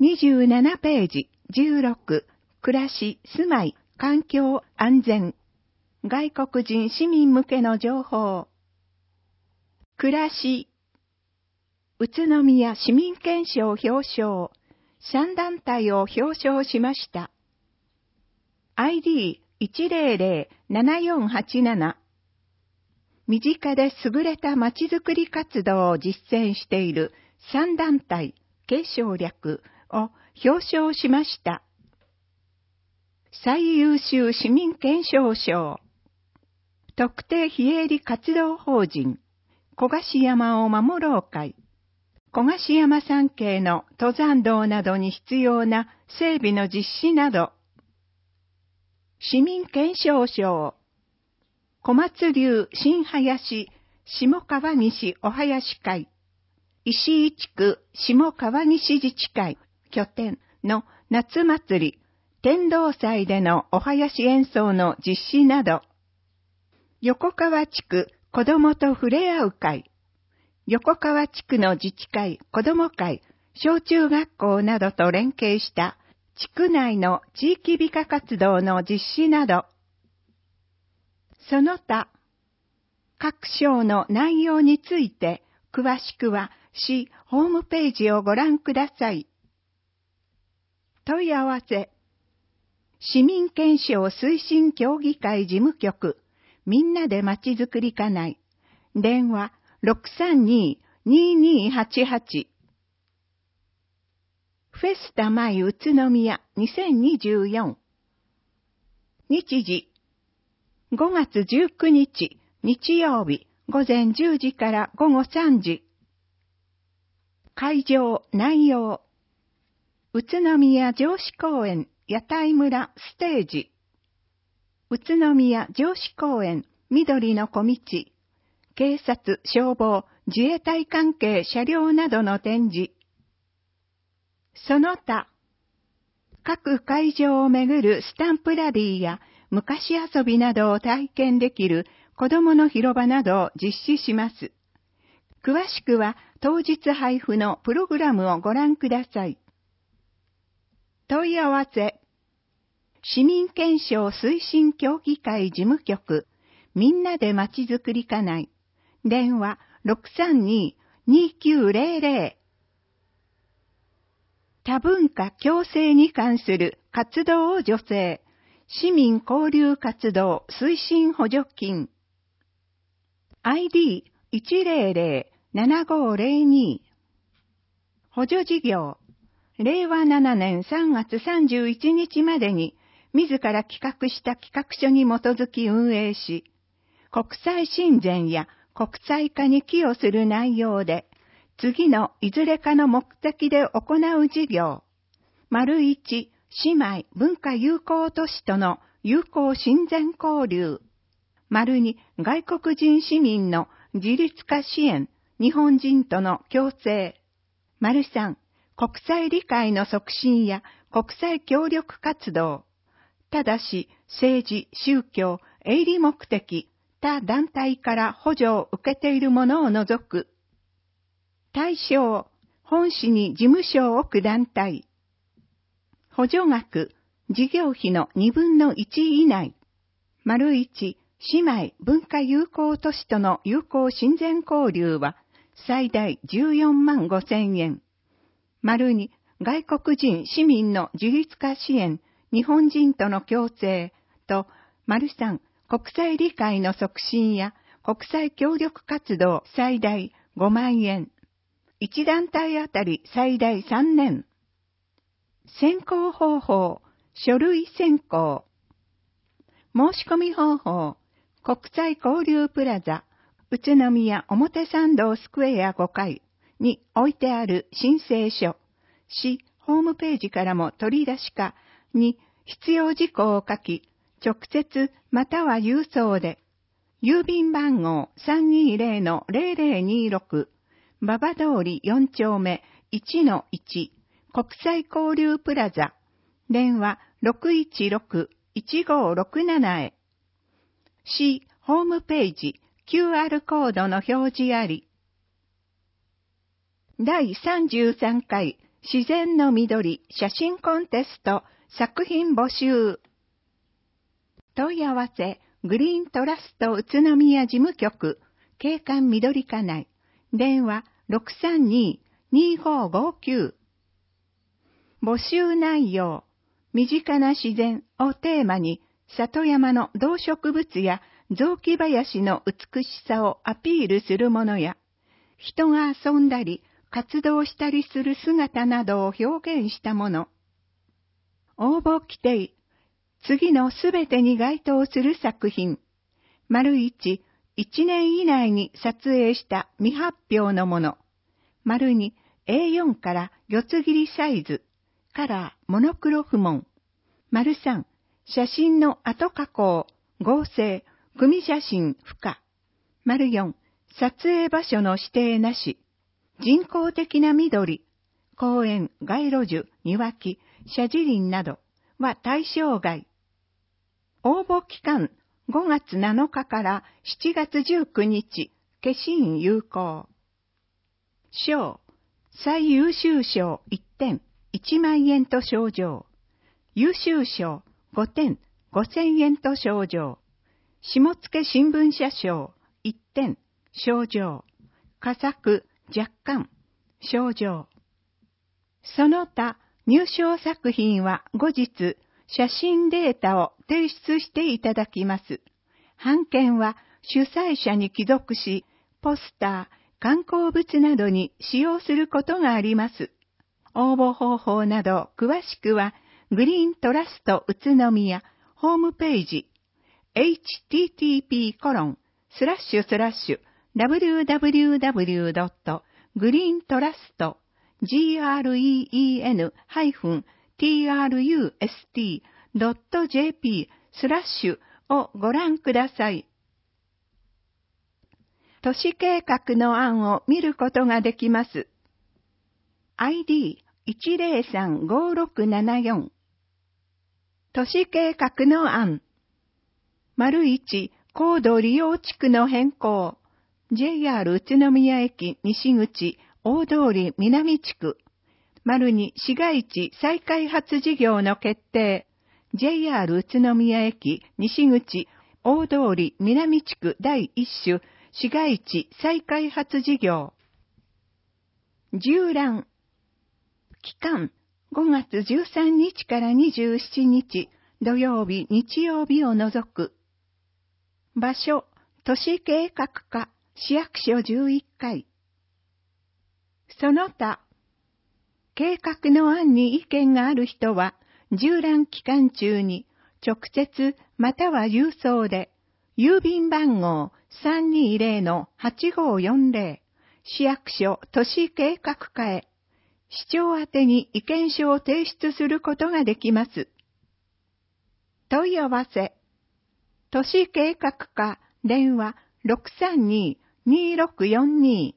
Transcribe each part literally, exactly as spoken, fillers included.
にじゅうななページじゅうろく、暮らし、住まい、環境、安全。外国人市民向けの情報。暮らし。宇都宮市民憲章表彰。さん団体を表彰しました。アイディーいちゼロゼロななよんはちなな。身近で優れたまちづくり活動を実践しているさん団体、継承略を表彰しました。最優秀市民憲章賞。特定非営利活動法人、小菓子山を守ろう会。小菓子山山系の登山道などに必要な整備の実施など。市民憲章賞。小松流新林下川西お囃子会。石井地区下川西自治会拠点の夏祭り、天童祭でのお囃子演奏の実施など。横川地区子どもと触れ合う会。横川地区の自治会、子ども会、小中学校などと連携した地区内の地域美化活動の実施など。その他、各章の内容について詳しくは市ホームページをご覧ください。問い合わせ。市民憲章推進協議会事務局、みんなでまちづくり課内。電話 ろくさんに にーにーはちはち。フェスタマイ宇都宮にせんにじゅうよん。日時。ごがつじゅうくにち、日曜日、午前じゅうじから午後さんじ。会場、内容。宇都宮城址公園、屋台村、ステージ。宇都宮城址公園、緑の小道。警察、消防、自衛隊関係車両などの展示。その他、各会場をめぐるスタンプラリーや昔遊びなどを体験できる子どもの広場などを実施します。詳しくは当日配布のプログラムをご覧ください。問い合わせ。市民憲章推進協議会事務局、みんなでまちづくり課内。電話 ろくさんに にーきゅうゼロゼロ。多文化共生に関する活動を助成。市民交流活動推進補助金。アイディーいちゼロゼロななごゼロに。補助事業。れいわななねんさんがつさんじゅういちにちまでに自ら企画した企画書に基づき運営し、国際親善や国際化に寄与する内容で、次のいずれかの目的で行う事業。丸一、姉妹文化友好都市との友好親善交流。丸二、外国人市民の自立化支援、日本人との共生。丸三、国際理解の促進や国際協力活動。ただし、政治、宗教、営利目的、他団体から補助を受けているものを除く。対象、本市に事務所を置く団体。補助額、事業費のにぶんのいち以内。丸一、姉妹文化友好都市との友好親善交流は最大じゅうよんまんごせんえん。丸二、外国人市民の自立化支援、日本人との共生と、丸三、国際理解の促進や国際協力活動最大ごまんえん。いち団体あたり最大さんねん。選考方法、書類選考。申し込み方法、国際交流プラザ、宇都宮表参道スクエアごかいに置いてある申請書。市ホームページからも取り出しかに必要事項を書き、直接または郵送で、郵便番号 さんにーぜろのぜろぜろにーろく、馬場通りよんちょうめ いちのいち、国際交流プラザ、電話 ろくいちろく いちごろくなな へ。市ホームページ キューアール コードの表示あり。だいさんじゅうさんかい自然の緑写真コンテスト作品募集。問い合わせ、グリーントラスト宇都宮事務局、景観緑課内、電話 ろくさんに にごごきゅう。募集内容、身近な自然をテーマに、里山の動植物や雑木林の美しさをアピールするものや、人が遊んだり、活動したりする姿などを表現したもの。応募規定、次のすべてに該当する作品。丸一、一年以内に撮影した未発表のもの。丸二、エーよん から四つ切りサイズ、カラー、モノクロ不問。丸三、写真の後加工、合成、組写真不可。丸四、撮影場所の指定なし。人工的な緑、公園、街路樹、庭木、社寺林などは対象外。応募期間ごがつなのかからしちがつじゅうくにち、消印有効。賞、最優秀賞いってん、いちまんえんと賞状。優秀賞ごてん、ごせんえんと賞状。下付新聞社賞いってん、賞状。佳作、若干、賞状。その他、入賞作品は後日、写真データを提出していただきます。版権は主催者に帰属し、ポスター、観光物などに使用することがあります。応募方法など詳しくは、グリーントラスト宇都宮ホームページ、エイチティーティーピーコロンスラッシュスラッシュダブリューダブリューダブリュードットグリーントラスト グレーン トラスト ドット ジェーピー スラッシュをご覧ください。都市計画の案を見ることができます。アイディーいちゼロさんごろくななよん。都市計画の案。丸一、高度利用地区の変更。ジェイアール 宇都宮駅西口大通り南地区。丸二、市街地再開発事業の決定。ジェイアール 宇都宮駅西口大通り南地区第一種市街地再開発事業。縦覧。期間、ごがつじゅうさんにちからにじゅうしちにち、土曜日、日曜日を除く。場所、都市計画課、市役所じゅういっかい。その他、計画の案に意見がある人は、縦覧期間中に、直接または郵送で、郵便番号 さんにゼロのはちごよんゼロ、市役所都市計画課へ、市長宛てに意見書を提出することができます。問い合わせ、都市計画課電話 ろくさんに にろくよんに。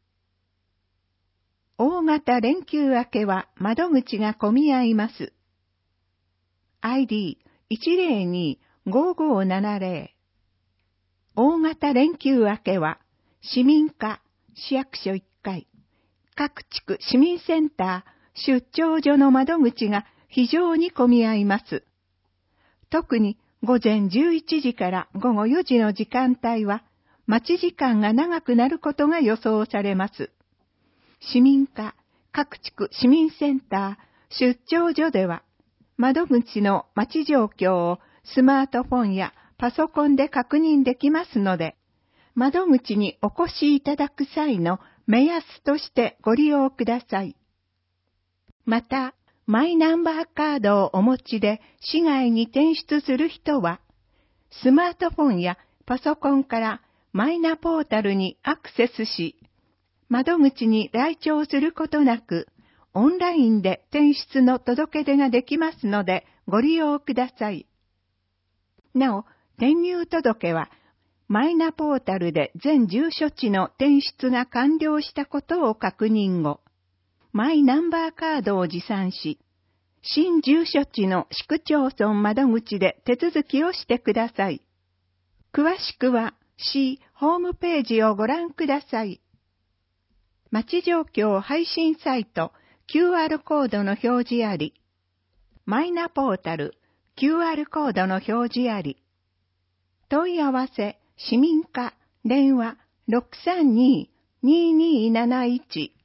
大型連休明けは窓口が混み合います。アイディーいちゼロに ごごななゼロ。大型連休明けは市民課市役所いっかい、各地区市民センター出張所の窓口が非常に混み合います。特に午前じゅういちじから午後よじの時間帯は待ち時間が長くなることが予想されます。市民課各地区市民センター出張所では窓口の待ち状況をスマートフォンやパソコンで確認できますので、窓口にお越しいただく際の目安としてご利用ください。また、マイナンバーカードをお持ちで市外に転出する人は、スマートフォンやパソコンからマイナポータルにアクセスし、窓口に来庁することなく、オンラインで転出の届け出ができますのでご利用ください。なお、転入届は、マイナポータルで全住所地の転出が完了したことを確認後、マイナンバーカードを持参し、新住所地の市区町村窓口で手続きをしてください。詳しくは市ホームページをご覧ください。町状況配信サイト、 キューアール コードの表示あり。マイナポータル、キューアール コードの表示あり。問い合わせ、市民課、電話、ろくさんにーにーにーなないち。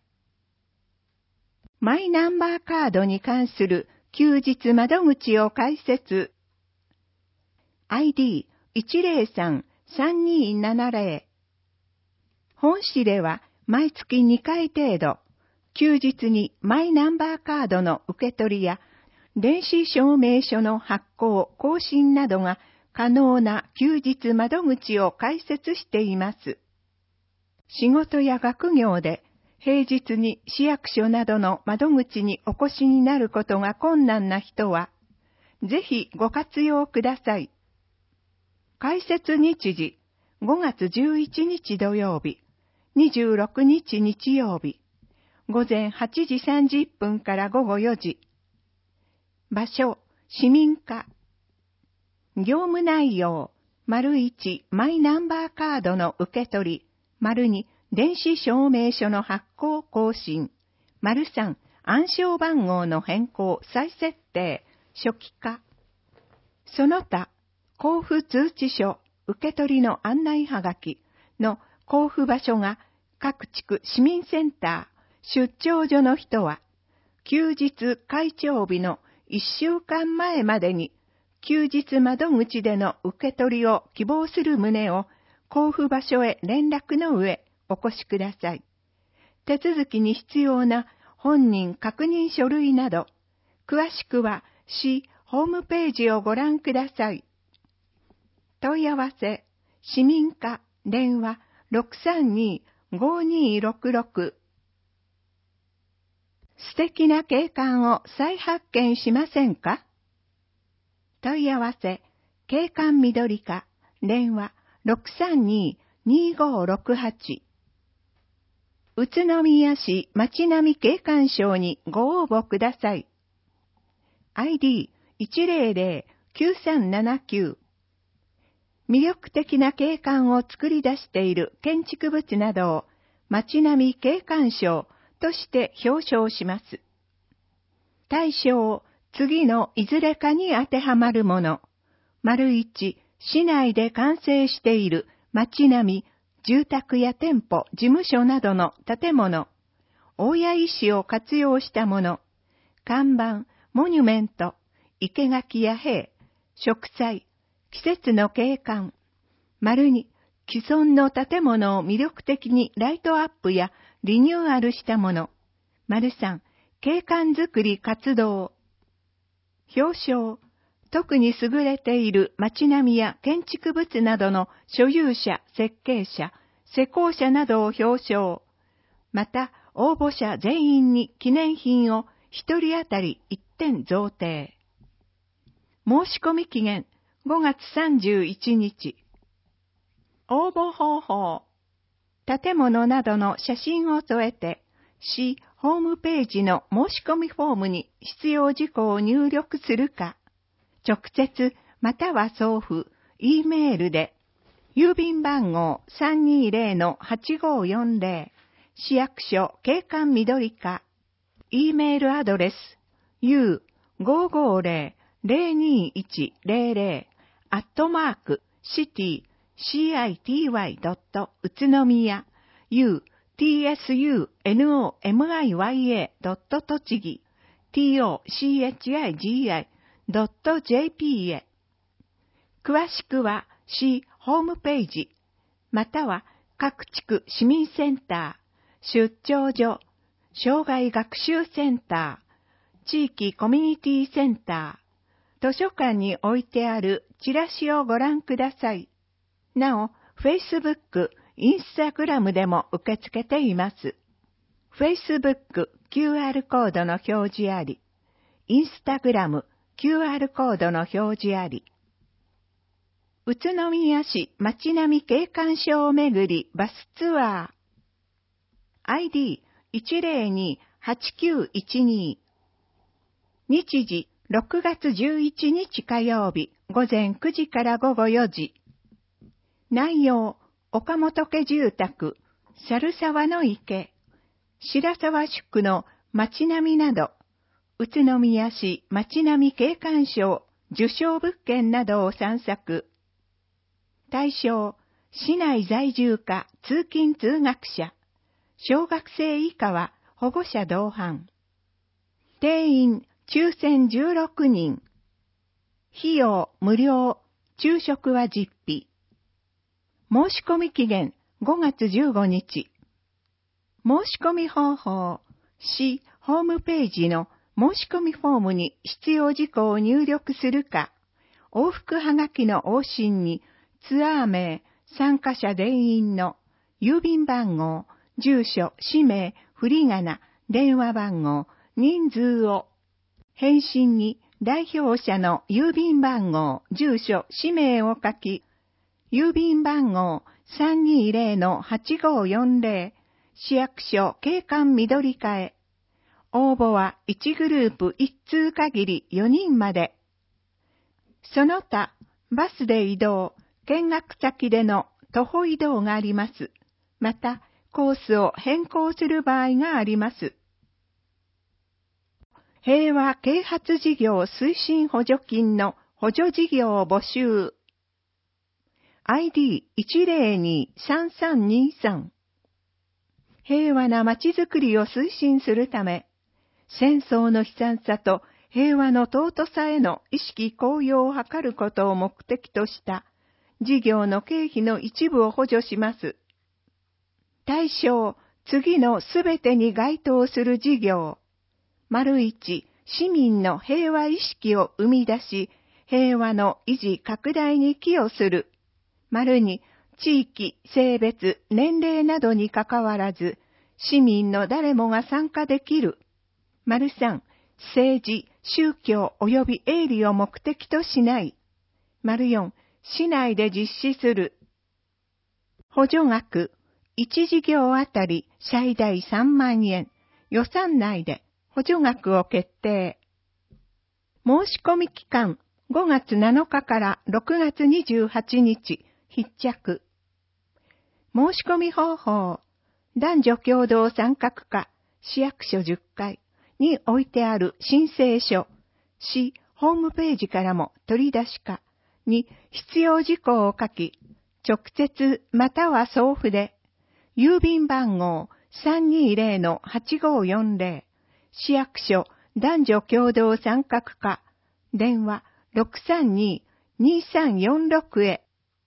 マイナンバーカードに関する休日窓口を開設。アイディーいちゼロさんさんにーななゼロ。本市では毎月にかい程度、休日にマイナンバーカードの受け取りや、電子証明書の発行・更新などが可能な休日窓口を開設しています。仕事や学業で平日に市役所などの窓口にお越しになることが困難な人は、ぜひご活用ください。開設日時、ごがつじゅういちにち土曜日、にじゅうろくにち日曜日、ごぜんはちじさんじゅっぷんからごごよじ。場所、市民課。業務内容、丸いち、マイナンバーカードの受け取り、丸に、電子証明書の発行更新、丸さん、暗証番号の変更再設定、初期化。その他、交付通知書、受け取りの案内はがきの交付場所が各地区市民センター、出張所の人は、休日開帳日のいっしゅうかんまえまでに、休日窓口での受け取りを希望する旨を交付場所へ連絡の上お越しください。手続きに必要な本人確認書類など、詳しくは市ホームページをご覧ください。問い合わせ、市民課、電話 ろくさんにーごにーろくろく。素敵な景観を再発見しませんか？問い合わせ、景観緑課、電話ろくさんにーにーごろくはち。宇都宮市街並み景観賞にご応募ください。アイディーいちゼロゼロきゅうさんななきゅう。魅力的な景観を作り出している建築物などを街並み景観賞として表彰します。対象、次のいずれかに当てはまるもの。丸一、市内で完成している街並み、住宅や店舗、事務所などの建物。大谷石を活用したもの。看板、モニュメント、生垣や塀、植栽、季節の景観。丸に、既存の建物を魅力的にライトアップやリニューアルしたもの。丸三、景観づくり活動。表彰、特に優れている街並みや建築物などの所有者、設計者、施工者などを表彰。また、応募者全員に記念品を一人当たりいってん贈呈。申し込み期限ごがつさんじゅういちにち。応募方法。建物などの写真を添えて、市ホームページの申し込みフォームに必要事項を入力するか、直接または送付、Eメールで、郵便番号 さんにーぜろのはちごーよんぜろ、市役所景観緑課、Eメールアドレス、ユーごーごーぜろ ぜろにーいちぜろぜろ、アットマーク、シティ、シーアイティーワイ ドット、宇都宮、U、ティーエスユーエヌオーエムアイワイエー ドット栃木、ティーオーシーエイチアイジーアイ ドットジェーピー へ。詳しくは市ホームページ、または各地区市民センター、出張所、障害学習センター、地域コミュニティセンター、図書館に置いてあるチラシをご覧ください。なお、Facebook、Instagram でも受け付けています。Facebook、キューアール コードの表示あり。Instagram、キューアール コードの表示あり。宇都宮市街並み景観賞をめぐりバスツアー。アイディーいちゼロにーはちきゅういちにー。日時ろくがつじゅういちにち火曜日ごぜんくじからごごよじ。内容、岡本家住宅、猿沢の池、白沢宿の街並みなど、宇都宮市街並み景観賞受賞物件などを散策。対象、市内在住か通勤通学者、小学生以下は保護者同伴。定員、抽選じゅうろくにん。費用、無料、昼食は実費。申し込み期限、ごがつじゅうごにち。申し込み方法、市ホームページの申し込みフォームに必要事項を入力するか、往復はがきの往診にツアー名、参加者全員の郵便番号、住所、氏名、振り仮名、電話番号、人数を、返信に代表者の郵便番号、住所、氏名を書き、郵便番号 さんにーぜろのはちごーよんぜろ 市役所景観緑課へ。応募はいちグループいち通限りよにんまで。その他、バスで移動、見学先での徒歩移動があります。また、コースを変更する場合があります。平和啓発事業推進補助金の補助事業を募集。アイディーいちぜろにさんさんにさん。平和な街づくりを推進するため、戦争の悲惨さと平和の尊さへの意識高揚を図ることを目的とした事業の経費の一部を補助します。対象、次のすべてに該当する事業。丸一、市民の平和意識を生み出し、平和の維持拡大に寄与する。丸二、地域、性別、年齢などにかかわらず、市民の誰もが参加できる。丸三、政治、宗教及び営利を目的としない。丸四、市内で実施する。補助額、いち事業あたり最大さんまんえん、予算内で補助額を決定。申し込み期間、ごがつなのかからろくがつにじゅうはちにち、必着。申し込み方法、男女共同参画課、市役所じゅっかいに置いてある申請書、市ホームページからも取り出しかに必要事項を書き、直接または送付で、郵便番号 さんにーぜろのはちごーよんぜろ、市役所男女共同参画課、電話 ろくさんにーにーさんよんろく へ。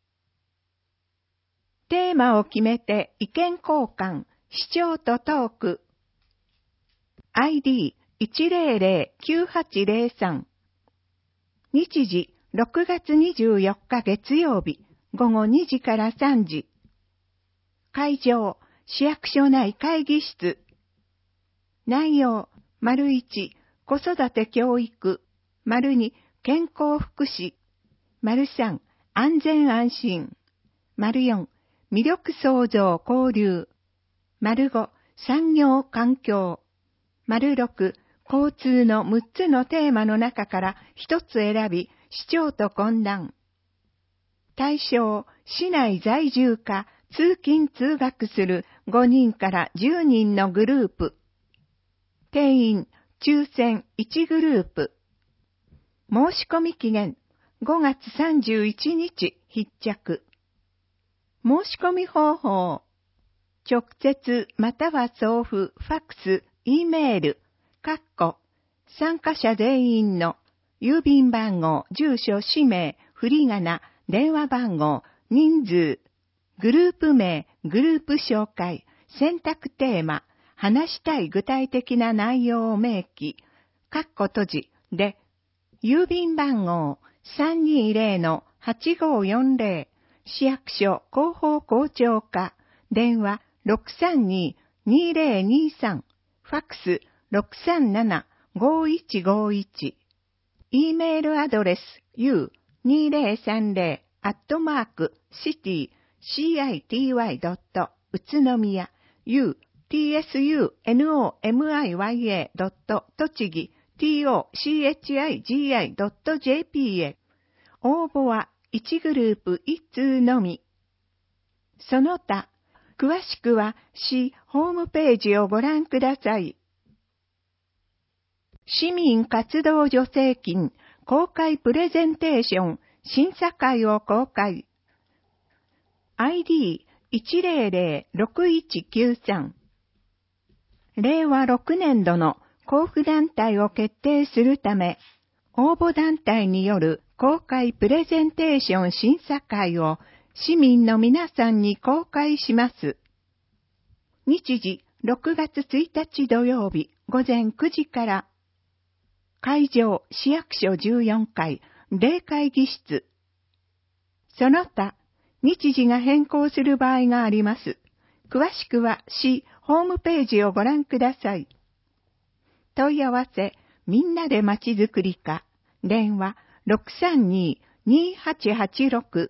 テーマを決めて意見交換、市長とトーク。アイディーいちぜろぜろきゅうはちぜろさん。日時ろくがつにじゅうよっか月曜日、ごごにじからさんじ。会場、市役所内会議室。内容、丸一、子育て教育。丸二、健康福祉。丸三、安全安心。丸四、魅力創造交流。丸五、産業環境。丸六、交通のむっつのテーマの中からひとつ選び、市長と懇談。対象、市内在住か通勤通学するごにんからじゅうにんのグループ。定員、抽選いちグループ。申し込み期限、ごがつさんじゅういちにち必着。申し込み方法、直接または送付、ファックス、Eメール、括弧、参加者全員の郵便番号、住所、氏名、振り仮名、電話番号、人数、グループ名、グループ紹介、選択テーマ、話したい具体的な内容を明記、括弧閉じで、郵便番号 さんにーぜろのはちごーよんぜろ、市役所広報校長課、電話 ろくさんにーにーぜろにーさん、ファックス ろくさんななごーいちごーいち、E メールアドレス ユーにーぜろさんぜろ アットマーク シティ シーアイティーワイ ドット 宇都宮 ユー ティーエスユーエヌオーエムアイワイエー ドット 栃木 ティーオーシーエイチアイジーアイ ドット ジェーピー へ。応募はいちグループいち通のみ。その他、詳しくは市ホームページをご覧ください。 市民活動助成金公開プレゼンテーション審査会を公開。アイディーいちゼロゼロろくいちきゅうさん。れいわろくねんどの交付団体を決定するため、応募団体による公開プレゼンテーション審査会を市民の皆さんに公開します。日時ろくがつついたち土曜日ごぜんくじから、会場市役所じゅうよんかい例会議室。その他、日時が変更する場合があります。詳しくは市ホームページをご覧ください。問い合わせ、みんなでまちづくり課、電話 ろくさんに にはちはちろく。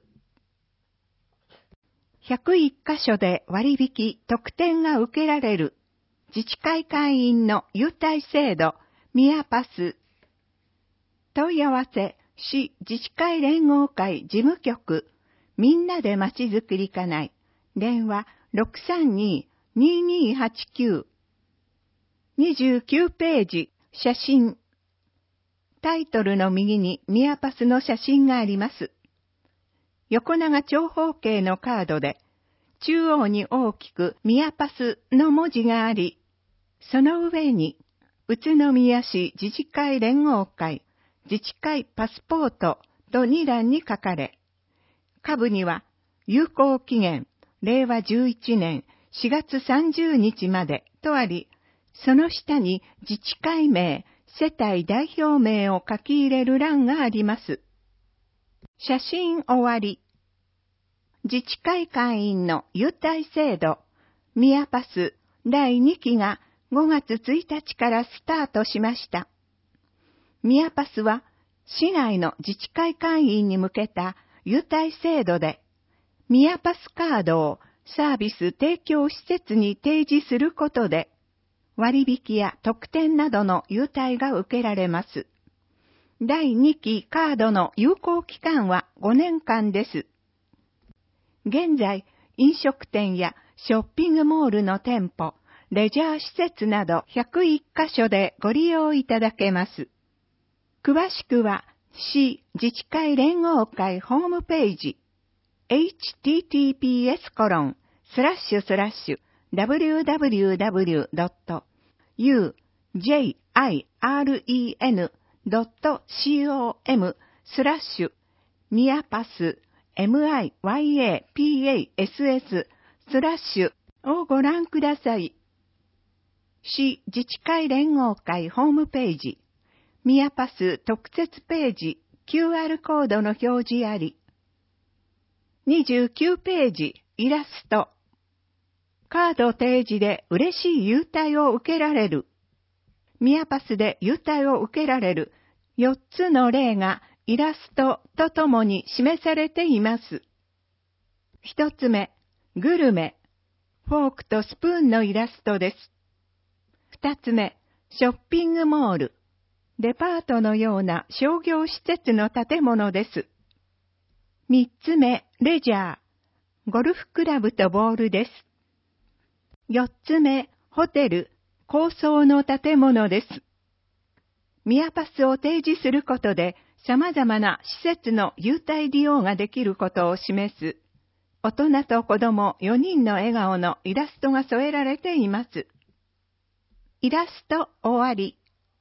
ひゃくいっかしょで割引特典が受けられる自治会会員の優待制度ミヤパス。問い合わせ、市自治会連合会事務局、みんなでまちづくり課内、電話 ろくさんに ににはちきゅう。にじゅうきゅうページ、写真。タイトルの右にミヤパスの写真があります。横長長方形のカードで、中央に大きくミヤパスの文字があり、その上に、宇都宮市自治会連合会、自治会パスポートとに欄に書かれ、下部には、有効期限、れいわじゅういちねんしがつさんじゅうにちまでとあり、その下に自治会名、世帯代表名を書き入れる欄があります。写真終わり。自治会会員の優待制度、ミヤパスだいにきがごがつついたちからスタートしました。ミヤパスは市内の自治会会員に向けた優待制度で、ミヤパスカードをサービス提供施設に提示することで、割引や特典などの優待が受けられます。だいにきカードの有効期間はごねんかんです。現在、飲食店やショッピングモールの店舗、レジャー施設などひゃくいっかしょでご利用いただけます。詳しくは、市自治会連合会ホームページ、エイチティーティーピーエスコロンスラッシュスラッシュダブリューダブリューダブリュードットユージェイアイアールイーエヌドットコム スラッシュミヤパス ミヤパス スラッシュをご覧ください。市自治会連合会ホームページ、ミヤパス特設ページ キューアール コードの表示あり。にじゅうきゅうページイラスト。カード提示で嬉しい優待を受けられる。ミヤパスで優待を受けられるよっつの例がイラストとともに示されています。ひとつめ、グルメ。フォークとスプーンのイラストです。ふたつめ、ショッピングモール。デパートのような商業施設の建物です。みっつめ、レジャー。ゴルフクラブとボールです。よっつめ、ホテル、高層の建物です。ミヤパスを提示することで、様々な施設の優待利用ができることを示す、大人と子供よにんの笑顔のイラストが添えられています。イラスト終わり。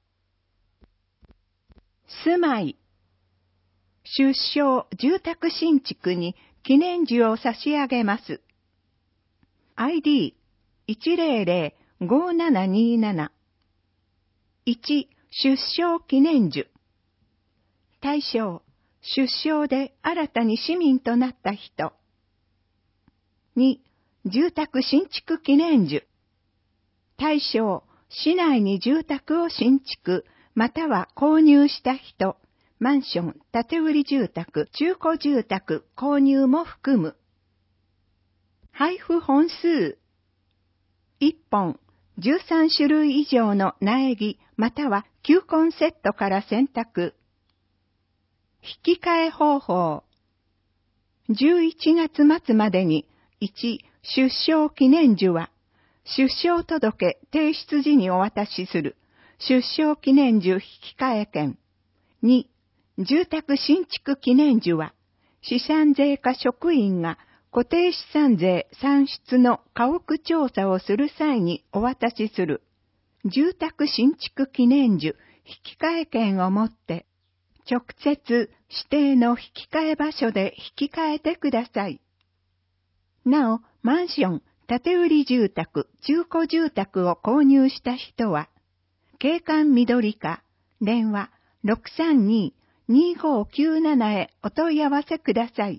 住まい。出生住宅新築に記念樹を差し上げます。アイディーいちゼロゼロごななになな。いち. 出生記念樹。対象、出生で新たに市民となった人。に. 住宅新築記念樹。対象、市内に住宅を新築、または購入した人。マンション、建売り住宅、中古住宅、購入も含む。配布本数。いっぽん、じゅうさんしゅるい以上の苗木、または球根セットから選択。引き換え方法。じゅういちがつまつまでに、いち. 出生記念樹は、出生届提出時にお渡しする。 出生記念樹引換権。に、住宅新築記念樹は、資産税課職員が固定資産税算出の家屋調査をする際にお渡しする、住宅新築記念樹引換権をもって、直接指定の引換場所で引き換えてください。なお、マンション、建売住宅、中古住宅を購入した人は、景観緑課、電話 ろくさんに にごきゅうなな へお問い合わせください。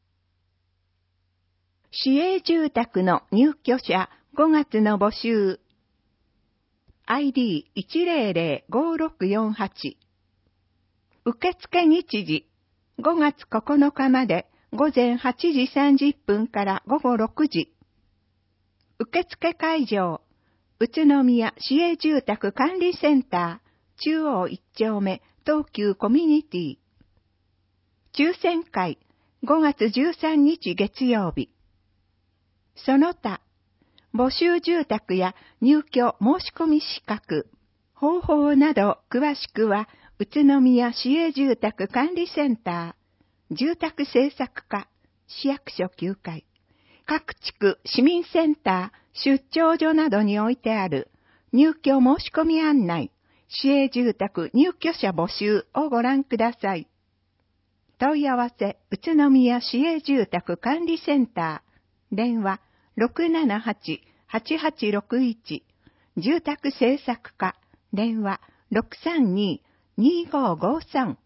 市営住宅の入居者ごがつの募集。アイディーいちゼロゼロごろくよんはち。受付日時、ごがつここのかまで午前はちじさんじゅっぷんから午後ろくじ。受付会場、宇都宮市営住宅管理センター、中央いっ丁目、東急コミュニティ。抽選会、ごがつじゅうさんにち月曜日。その他、募集住宅や入居申し込み資格、方法など詳しくは、宇都宮市営住宅管理センター、住宅政策課、市役所きゅうかい、各地区市民センター、出張所などに置いてある入居申し込み案内、市営住宅入居者募集をご覧ください。問い合わせ、宇都宮市営住宅管理センター、電話 ろくななはち はちはちろくいち、住宅政策課、電話 ろくさんに にごごさん。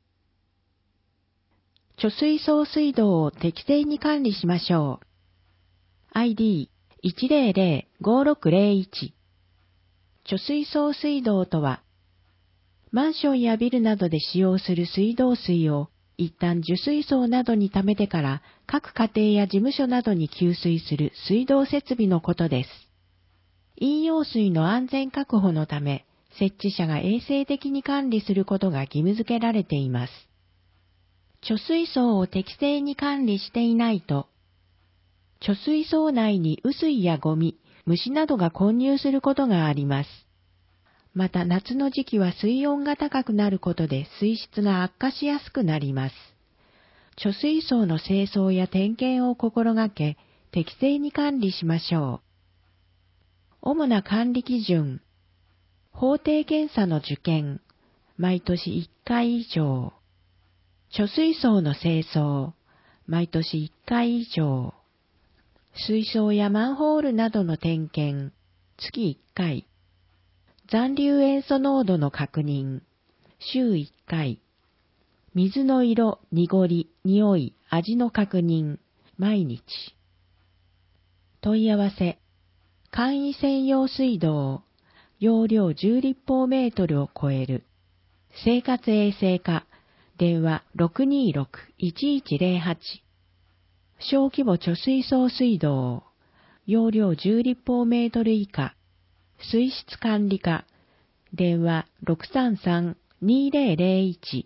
貯水送水道を適正に管理しましょう。アイディーいちゼロゼロごろくゼロいち。貯水送水道とは、マンションやビルなどで使用する水道水を一旦受水槽などに溜めてから各家庭や事務所などに給水する水道設備のことです。飲用水の安全確保のため、設置者が衛生的に管理することが義務付けられています。貯水槽を適正に管理していないと、貯水槽内に雨水やゴミ、虫などが混入することがあります。また夏の時期は水温が高くなることで水質が悪化しやすくなります。貯水槽の清掃や点検を心がけ、適正に管理しましょう。主な管理基準。法定検査の受験、毎年いっかい以上。貯水槽の清掃、毎年いっかい以上。水槽やマンホールなどの点検、月いっかい。残留塩素濃度の確認、週いっかい。水の色、濁り、匂い、味の確認、毎日。問い合わせ。簡易専用水道、容量じゅうりっぽうメートルを超える。生活衛生課、電話 ろくにろく いちいちゼロはち。小規模貯水送水道、容量じゅうりっぽうメートル以下。水質管理課、電話 ろくさんさん にゼロゼロいち。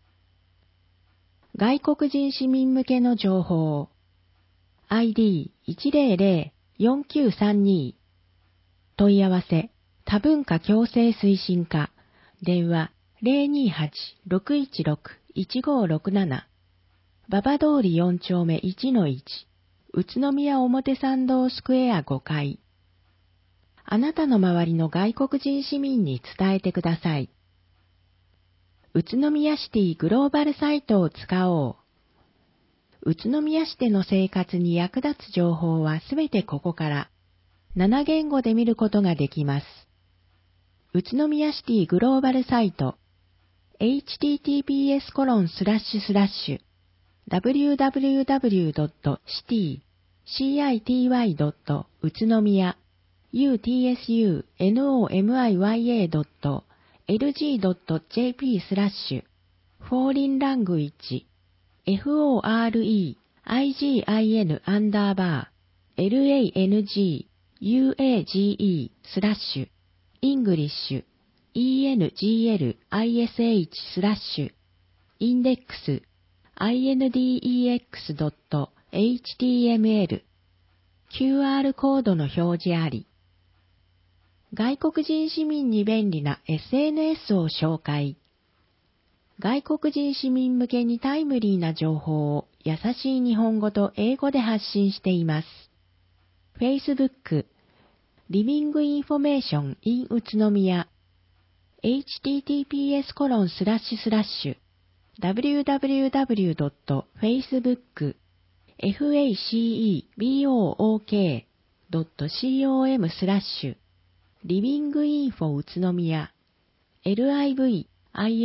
外国人市民向けの情報。アイディーいちゼロゼロよんきゅうさんに。問い合わせ、多文化共生推進課、電話 ゼロにはち ろくいちろく いちごろくなな。馬場通りよん丁目 いちのいち、宇都宮表参道スクエアごかい。あなたの周りの外国人市民に伝えてください。宇都宮シティグローバルサイトを使おう。宇都宮市での生活に役立つ情報はすべてここからなな言語で見ることができます。宇都宮シティグローバルサイト エイチティーティーピーエスコロンスラッシュスラッシュ ダブリューダブリューダブリュードットシティドット宇都宮 ユーティーエスユーエヌオーエムアイワイエードットエルジードットジェーピースラッシュフォーリンラングイッジ フォーアールイーアイジーアイエヌ アンダーバー エルエーエヌジー ユーエージーイー スラッシュイングリッシュ イーエヌジーエルアイエスエイチ スラッシュインデックス アイエヌディーイーエックスドットエイチティーエムエル キューアール コードの表示あり。 外国人市民に便利な エスエヌエス を紹介。外国人市民向けにタイムリーな情報を優しい日本語と英語で発信しています。Facebook、リビングインフォメーション in 宇都宮、エイチティーティーピーエスコロンスラッシュスラッシュ ダブリューダブリューダブリュードットフェイスブックフェイスブックドットコムスラッシュリビングインフォ宇都宮 リビングインフォ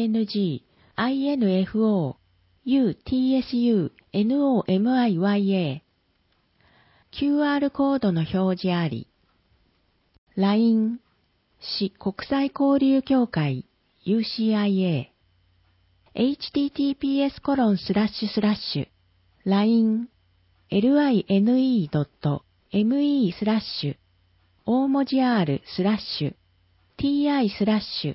宇都宮 キューアール コードの表示あり。ライン 市国際交流協会 ユーシーアイエー エイチティーティーピーエスコロンスラッシュスラッシュ ライン line ドット me スラッシュ大文字 R スラッシュ ti スラッシュ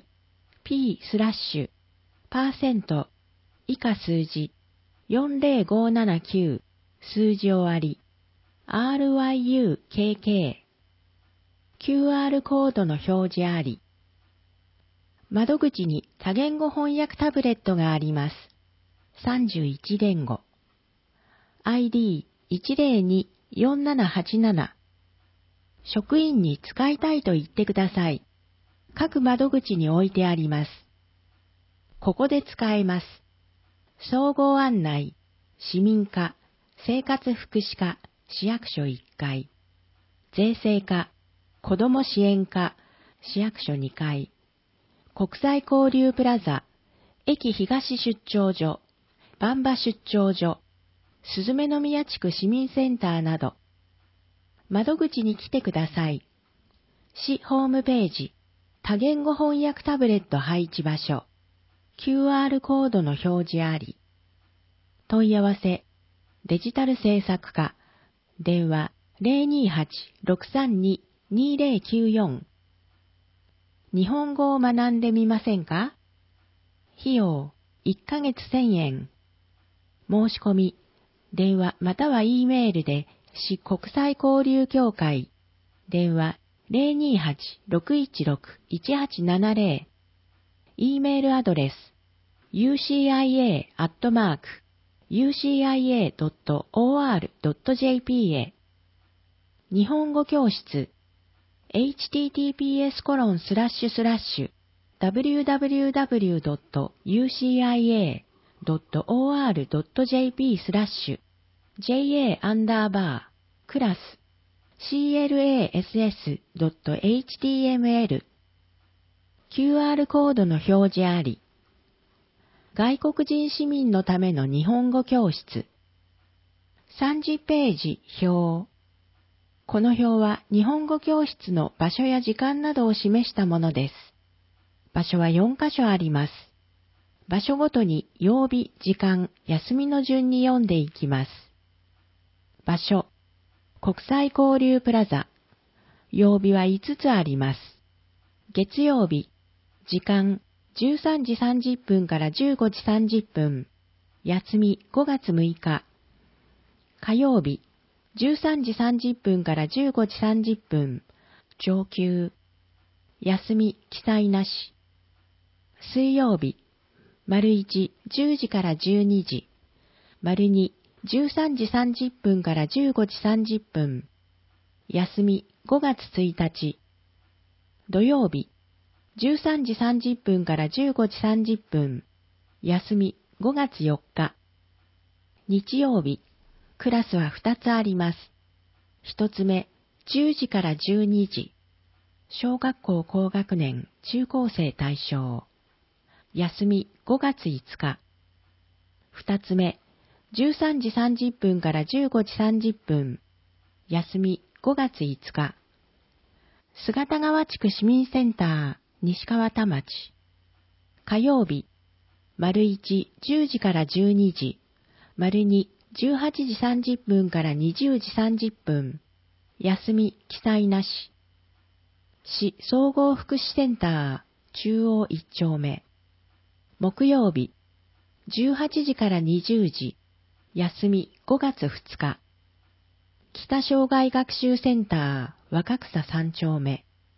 p スラッシュパーセント以下数字よんぜろごななきゅう数字終わり アールワイユーケーケー キューアール コードの表示あり。窓口に多言語翻訳タブレットがあります。さんじゅういち言語。アイディーいちぜろによんななはちなな。職員に使いたいと言ってください。各窓口に置いてあります。ここで使えます。総合案内、市民課、生活福祉課、市役所いっかい。税制課、子ども支援課、市役所にかい。国際交流プラザ、駅東出張所、馬場出張所、鈴目宮地区市民センターなど。窓口に来てください。市ホームページ、多言語翻訳タブレット配置場所、キューアール コードの表示あり。問い合わせ、デジタル制作課、電話 ゼロにはち ろくさんに にゼロきゅうよん。日本語を学んでみませんか？費用、いっかげつせんえん。申し込み、電話または E メールで、市国際交流協会、電話 ゼロにはち ろくいちろく いちはちななゼロ。E メールアドレス、ユーシーアイエー アットマーク、ユーシーアイエー ドット オーアール ドット ジェーピー へ。日本語教室、エイチティーティーピーエスコロンスラッシュスラッシュ ダブリューダブリューダブリュードットユーシーアイエー ドット オーアール ドット ジェーピー スラッシュ ジェーエー アンダーバークラス シーエルエーエスエス ドット エイチティーエムエル キューアール コードの表示あり。外国人市民のための日本語教室。さんじゅっページ表。この表は日本語教室の場所や時間などを示したものです。場所はよんかしょあります。場所ごとに曜日、時間、休みの順に読んでいきます。場所、国際交流プラザ。曜日はいつつあります。月曜日、時間、じゅうさんじさんじゅっぷんからじゅうごじさんじゅっぷん。休みごがつむいか。火曜日、じゅうさんじさんじゅっぷんからじゅうごじさんじゅっぷん。上級。休み記載なし。水曜日、丸いち、じゅうじからじゅうにじ。丸に、じゅうさんじさんじゅっぷんからじゅうごじさんじゅっぷん。休みごがつついたち。土曜日、じゅうさんじさんじゅっぷんからじゅうごじさんじゅっぷん。休みごがつよっか。日曜日、クラスはふたつあります。ひとつめ、じゅうじからじゅうにじ。小学校高学年、中高生対象。休みごがついつか。ふたつめ、じゅうさんじさんじゅっぷんからじゅうごじさんじゅっぷん。休みごがついつか。姿川地区市民センター、西川田町。火曜日、丸いち、じゅうじからじゅうにじ。丸に、じゅうはちじさんじゅっぷんからにじゅうじさんじゅっぷん。休み記載なし。市総合福祉センター、中央いっちょうめ。木曜日、じゅうはちじからにじゅうじ。休みごがつふつか。北障害学習センター、若草さんちょうめ。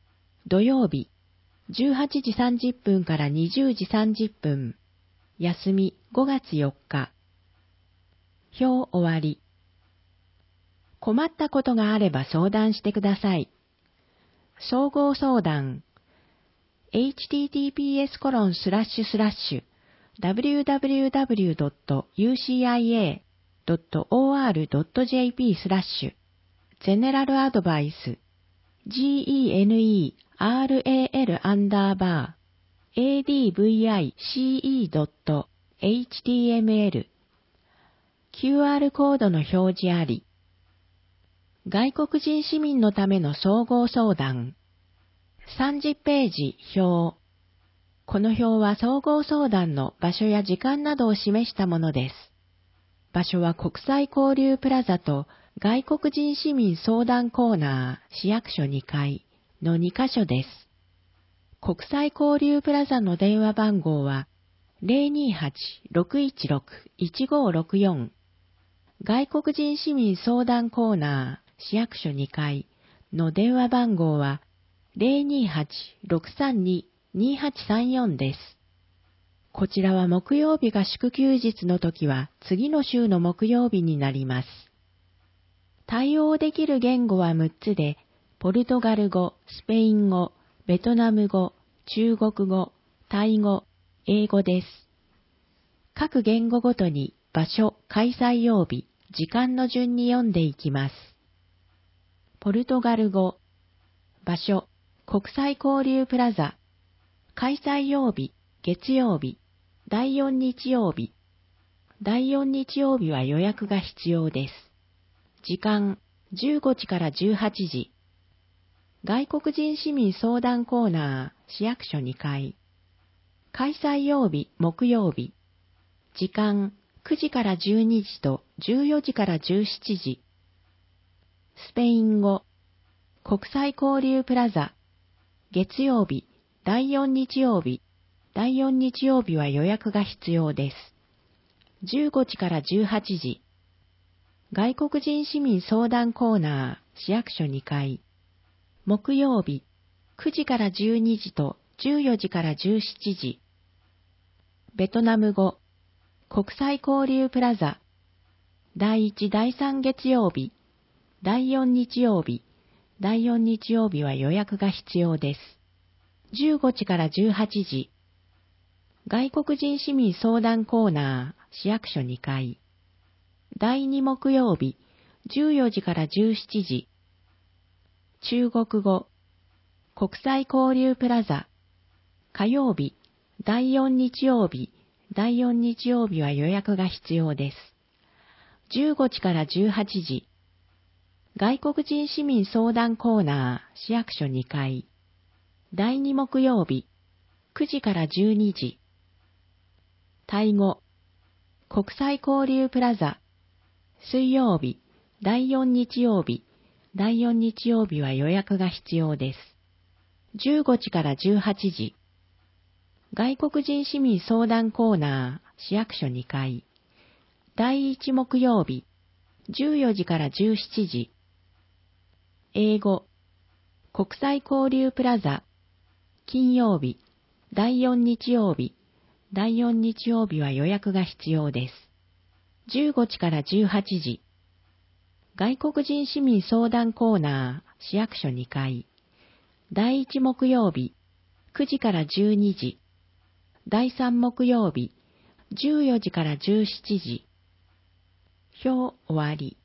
土曜日、じゅうはちじさんじゅっぷんからにじゅうじさんじゅっぷん。休み、ごがつよっか。表終わり。困ったことがあれば相談してください。総合相談。エイチティーティーピーエスコロンスラッシュスラッシュダブリューダブリューダブリュードットユーシーアイエードットオーアールドットジェーピースラッシュゼネラルアドバイス ジーイーエヌイーアールエーエル アンダーバー エーディーブイアイシーイードットエイチティーエムエル キューアール コードの表示あり。外国人市民のための総合相談。さんじゅっページ表。この表は総合相談の場所や時間などを示したものです。場所は国際交流プラザと外国人市民相談コーナー市役所にかいのにカ所です。国際交流プラザの電話番号は ゼロにはち ろくいちろく いちごろくよん。外国人市民相談コーナー市役所にかいの電話番号は ゼロにはち ろくさんに にはちさんよん です。こちらは木曜日が祝休日の時は次の週の木曜日になります。対応できる言語はむっつで、ポルトガル語、スペイン語、ベトナム語、中国語、タイ語、英語です。各言語ごとに場所、開催曜日、時間の順に読んでいきます。ポルトガル語。場所、国際交流プラザ。開催曜日、月曜日。だいよん日曜日。だいよん日曜日は予約が必要です。時間、じゅうごじからじゅうはちじ。外国人市民相談コーナー、市役所にかい。開催曜日、木曜日。時間、くじからじゅうにじとじゅうよじからじゅうしちじ。スペイン語。国際交流プラザ。月曜日、だいよん日曜日。だいよん日曜日は予約が必要です。じゅうごじからじゅうはちじ。外国人市民相談コーナー、市役所にかい。木曜日、くじからじゅうにじとじゅうよじからじゅうしちじ。ベトナム語。国際交流プラザ。だいいち、だいさん月曜日。だいよん日曜日。だいよん日曜日は予約が必要です。じゅうごじからじゅうはちじ。外国人市民相談コーナー、市役所にかい。だいに木曜日、じゅうよじからじゅうしちじ。中国語。国際交流プラザ。火曜日、だいよん日曜日。だいよん日曜日は予約が必要です。じゅうごじからじゅうはちじ。外国人市民相談コーナー、市役所にかい。だいに木曜日、くじからじゅうにじ。タイ語。国際交流プラザ。水曜日、だいよん日曜日。だいよん日曜日は予約が必要です。じゅうごじからじゅうはちじ。外国人市民相談コーナー、市役所にかい。だいいち木曜日、じゅうよじからじゅうしちじ。英語。国際交流プラザ。金曜日、だいよん日曜日。だいよん日曜日は予約が必要です。じゅうごじからじゅうはちじ。外国人市民相談コーナー、市役所にかい。だいいち木曜日、くじからじゅうにじ。だいさん木曜日、じゅうよじからじゅうしちじ。表終わり。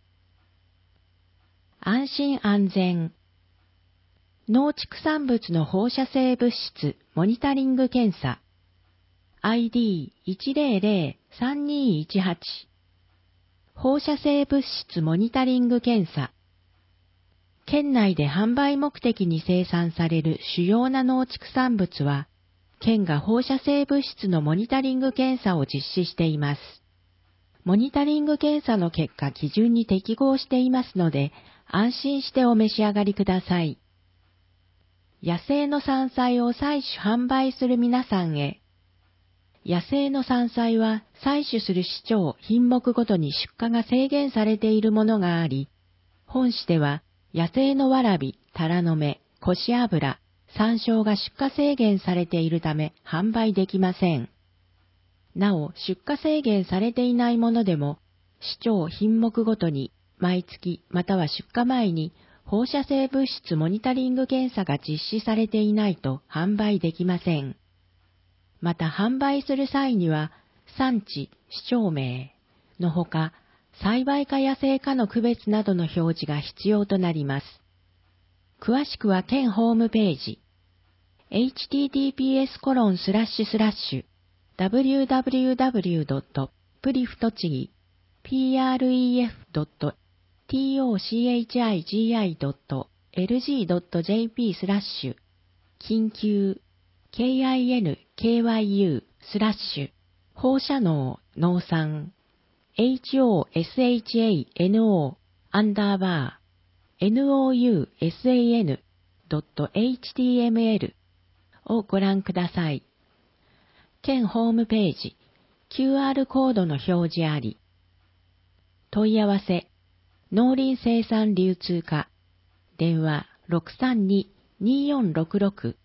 安心安全。農畜産物の放射性物質モニタリング検査。アイディーいちゼロゼロさんにいちはち。放射性物質モニタリング検査。県内で販売目的に生産される主要な農畜産物は、県が放射性物質のモニタリング検査を実施しています。モニタリング検査の結果基準に適合していますので、安心してお召し上がりください。野生の山菜を採取販売する皆さんへ。野生の山菜は採取する市町、品目ごとに出荷が制限されているものがあり、本市では野生のわらび、タラの芽、コシアブラ、 山椒が出荷制限されているため販売できません。なお、出荷制限されていないものでも、市町品目ごとに毎月または出荷前に放射性物質モニタリング検査が実施されていないと販売できません。また販売する際には、産地、市町名のほか、栽培か野生かの区別などの表示が必要となります。詳しくは県ホームページ、エイチティーティーピーエスコロンスラッシュスラッシュダブリューダブリューダブリュードットプリフ栃木ピーアールイーエフドットトッチギドットエルジードットジェーピー スラッシュ緊急 ケーアイエヌケーワイユー スラッシュ放射能農産 ホーサノ アンダーバー ノーサン ドット エイチティーエムエル をご覧ください。県ホームページ キューアール コードの表示あり。問い合わせ農林生産流通課電話 ろくさんに にーよんろくろく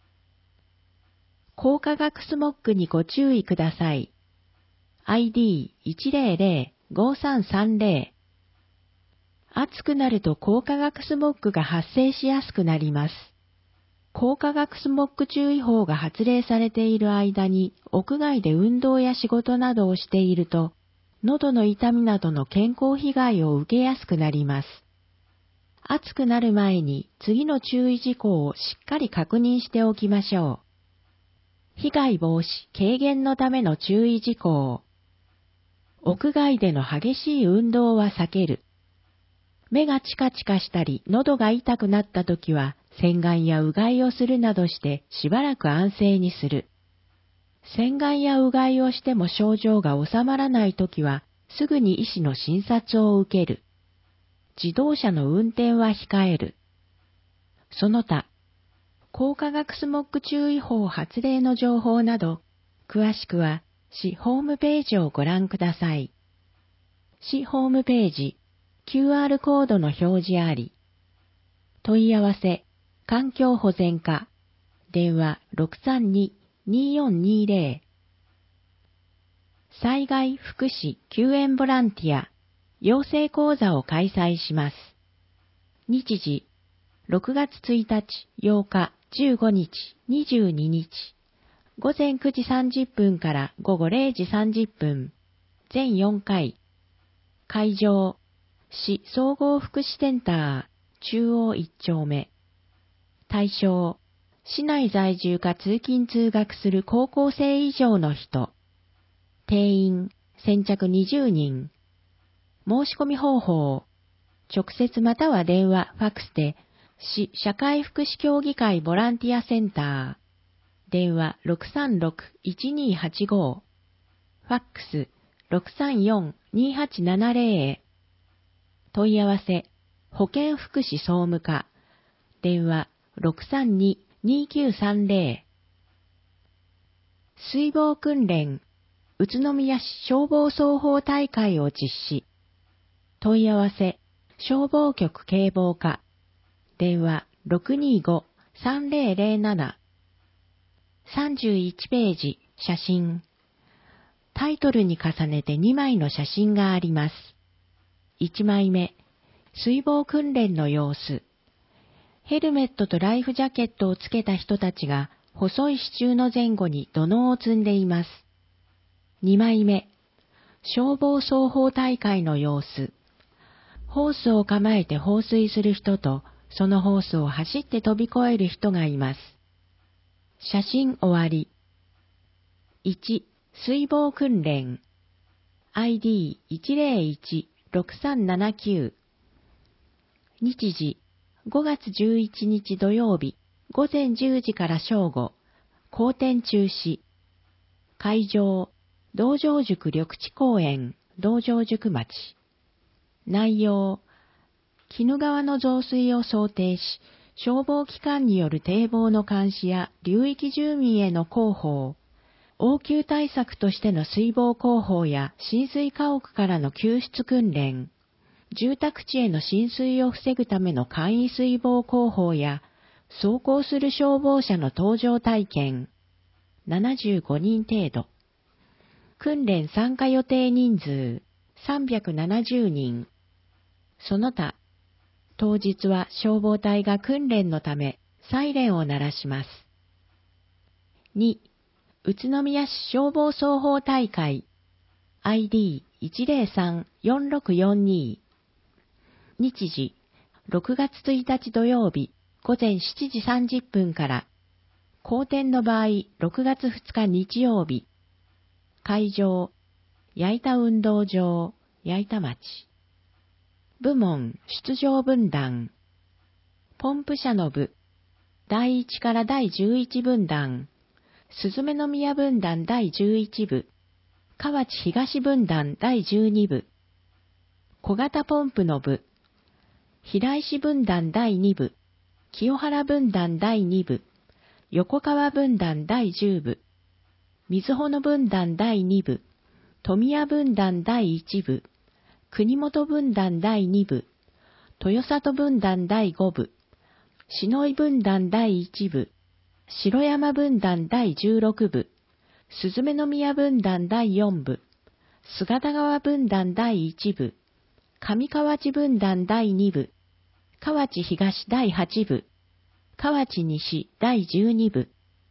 光化学スモッグにご注意ください。アイディーいちゼロゼロごさんさんゼロ 暑くなると光化学スモッグが発生しやすくなります。光化学スモッグ注意報が発令されている間に屋外で運動や仕事などをしていると、喉の痛みなどの健康被害を受けやすくなります。暑くなる前に次の注意事項をしっかり確認しておきましょう。被害防止・軽減のための注意事項。屋外での激しい運動は避ける。目がチカチカしたり喉が痛くなったときは洗顔やうがいをするなどしてしばらく安静にする。洗顔やうがいをしても症状が治まらないときはすぐに医師の診察を受ける。自動車の運転は控える。その他、光化学スモッグ注意報発令の情報など、詳しくは市ホームページをご覧ください。市ホームページ、キューアール コードの表示あり。問い合わせ、環境保全課、電話 ろくさんに にーよんにーゼロ 災害福祉救援ボランティア養成講座を開催します。日時、ろくがつついたち、ようか、じゅうごにち、にじゅうににち、ごぜんくじさんじゅっぷんからごごれいじさんじゅっぷん、全よんかい。会場、市総合福祉センター、中央いっちょうめ。対象、市内在住か通勤通学する高校生以上の人。定員、先着にじゅうにん。申し込み方法、直接または電話、ファックスで、市社会福祉協議会ボランティアセンター、電話 ろくさんろく いちにーはちご、ファックス ろくさんよん にーはちななゼロ へ。問い合わせ、保健福祉総務課、電話 ろくさんに にーきゅうさんゼロ。水防訓練、宇都宮市消防操法大会を実施。問い合わせ、消防局警防課、電話 ろくにーご さんゼロゼロなな。さんじゅういちページ、写真。タイトルに重ねてにまいの写真があります。いちまいめ、水防訓練の様子。ヘルメットとライフジャケットをつけた人たちが細い支柱の前後に土のうを積んでいます。にまいめ、消防操法大会の様子。ホースを構えて放水する人と、そのホースを走って飛び越える人がいます。写真終わり。いち、水防訓練。アイディーいちゼロいち ろくさんななきゅう。日時、ごがつじゅういちにち土曜日、ごぜんじゅうじから正午、公展中止。会場、道場塾緑地公園、道場塾町。内容、鬼怒川の増水を想定し、消防機関による堤防の監視や流域住民への広報、応急対策としての水防広報や浸水家屋からの救出訓練、住宅地への浸水を防ぐための簡易水防広報や走行する消防車の搭乗体験、ななじゅうごにん程度。訓練参加予定人数、さんびゃくななじゅうにん。その他、当日は消防隊が訓練のため、サイレンを鳴らします。に、宇都宮市消防操法大会 アイディーいちゼロさんよんろくよんに 日時ろくがつついたち土曜日午前しちじさんじゅっぷんから後天の場合ろくがつふつか日曜日会場矢板運動場矢板町部門出場分団ポンプ車の部だいいちからだいじゅういち分団すずめの宮分団だいじゅういち部、河内東分団だいじゅうに部、小型ポンプの部、平石分団だいに部、清原分団だいに部、横川分団だいじゅう部、水穂の分団だいに部、富谷分団だいいち部、国本分団だいに部、豊里分団だいご部、篠井分団だいいち部、城山分団だいじゅうろく部、すずめの宮分団だいよん部、姿川分団だいいち部、上河内分団だいに部、河内東だいはち部、河内西だいじゅうに部。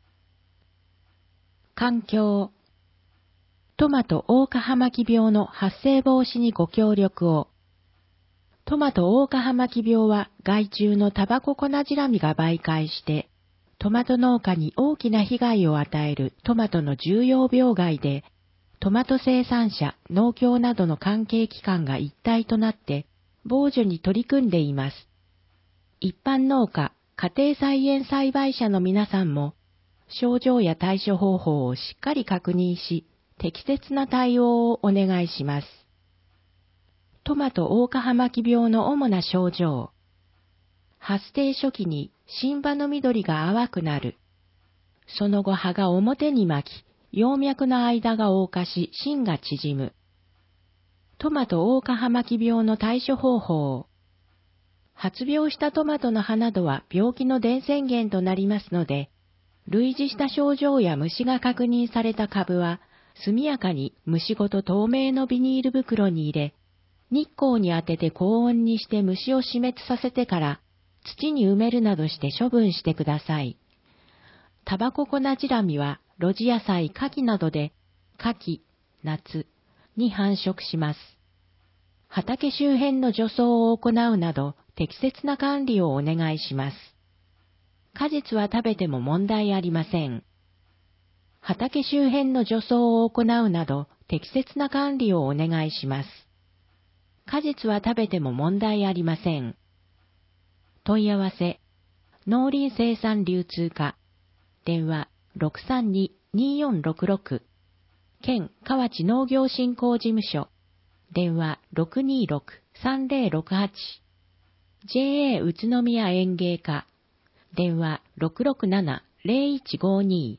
環境。トマト黄花葉巻病の発生防止にご協力を。トマト黄花葉巻病は害虫のタバココナジラミが媒介して、トマト農家に大きな被害を与えるトマトの重要病害で、トマト生産者、農協などの関係機関が一体となって防除に取り組んでいます。一般農家、家庭菜園栽培者の皆さんも、症状や対処方法をしっかり確認し、適切な対応をお願いします。トマト黄花葉巻病の主な症状。発生初期に新葉の緑が淡くなる。その後葉が表に巻き、葉脈の間が黄化し、芯が縮む。トマト黄花葉巻病の対処方法。発病したトマトの葉などは病気の伝染源となりますので、類似した症状や虫が確認された株は、速やかに虫ごと透明のビニール袋に入れ、日光に当てて高温にして虫を死滅させてから、土に埋めるなどして処分してください。タバココナジラミは露地野菜、牡蠣などで、夏季、夏に繁殖します。畑周辺の除草を行うなど、適切な管理をお願いします。果実は食べても問題ありません。畑周辺の除草を行うなど、適切な管理をお願いします。果実は食べても問題ありません。問い合わせ、農林生産流通課、電話 ろくさんに にーよんろくろく、県河内農業振興事務所、電話 ろくにろく さんぜろろくはち、ジェーエー 宇都宮園芸課、電話 ろくろくなな ぜろいちごに。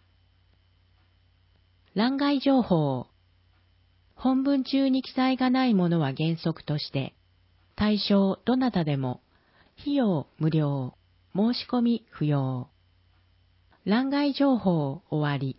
欄外情報。本文中に記載がないものは原則として、対象どなたでも、費用無料、申し込み不要。欄外情報終わり。